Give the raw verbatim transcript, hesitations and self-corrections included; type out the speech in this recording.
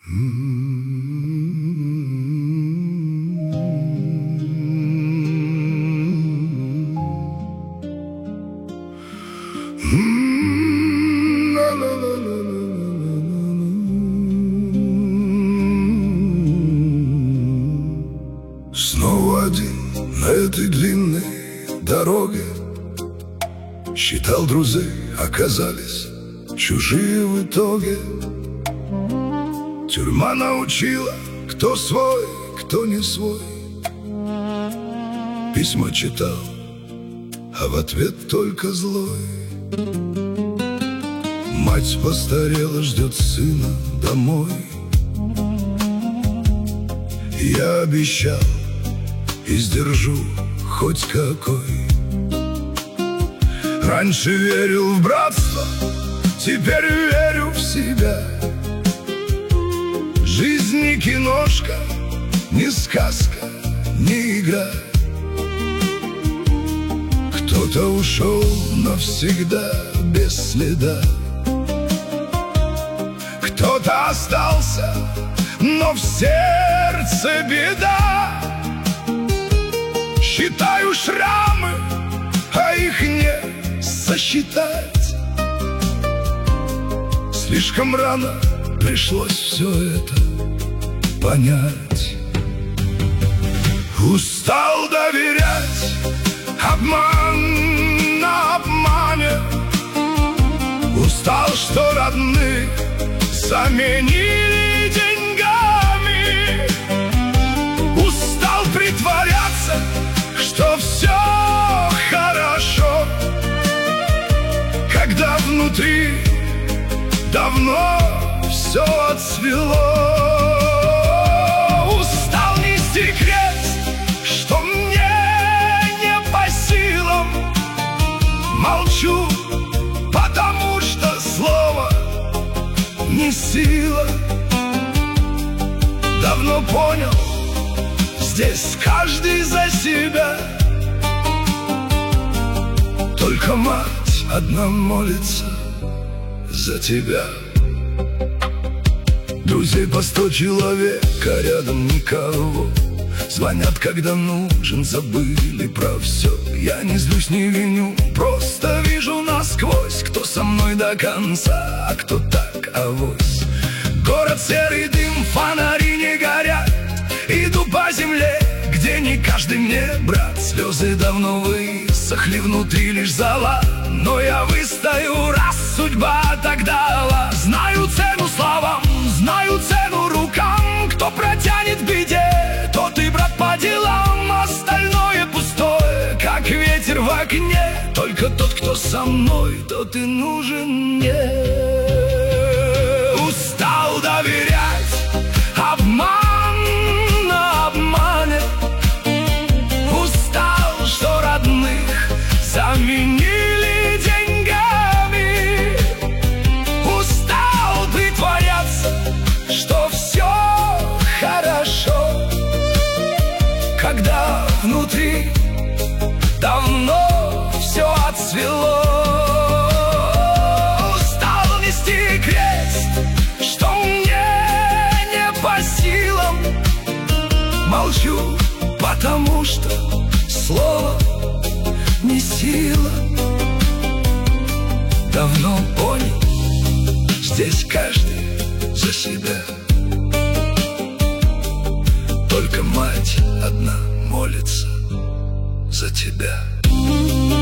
Снова один на этой длинной дороге. Считал друзей, оказались чужие в итоге. Тюрьма научила, кто свой, кто не свой. Письма читал, а в ответ только злой. Мать постарела, ждет сына домой. Я обещал и сдержу хоть какой. Раньше верил в братство, теперь верю в себя. Жизнь не киношка, не сказка, не игра. Кто-то ушел навсегда без следа. Кто-то остался, но в сердце беда. Считаю шрамы, а их не сосчитать. Слишком рано пришлось все это понять. Устал доверять, обман на обмане. Устал, что родных заменили деньгами. Устал притворяться, что все хорошо, когда внутри давно все отцвело. Устал нести крест, что мне не по силам. Молчу, потому что слово не сила. Давно понял, здесь каждый за себя. Только мать одна молится за тебя. Друзей по сто человек, а рядом никого. Звонят, когда нужен, забыли про все. Я не злюсь, не виню, просто вижу насквозь, кто со мной до конца, а кто так авось. Город серый, дым, фонари не горят. Иду по земле, где не каждый мне брат. Слезы давно высохли, внутри лишь зола. Но я выстою, раз судьба так дала. Знаю цену словам, знаю цену рукам. Кто протянет в беде, тот и брат по делам. Остальное пустое, как ветер в окне. Только тот, кто со мной, тот и нужен мне. Устал доверять, обман на обмане. Устал, что родных заменили деньгами. Устал притворяться, что все хорошо, когда внутри давно все отцвело. Устал нести крест, что мне не по силам. Молчу, потому что слово не сила. Давно понял, здесь каждый за себя. Только мать одна молится за тебя.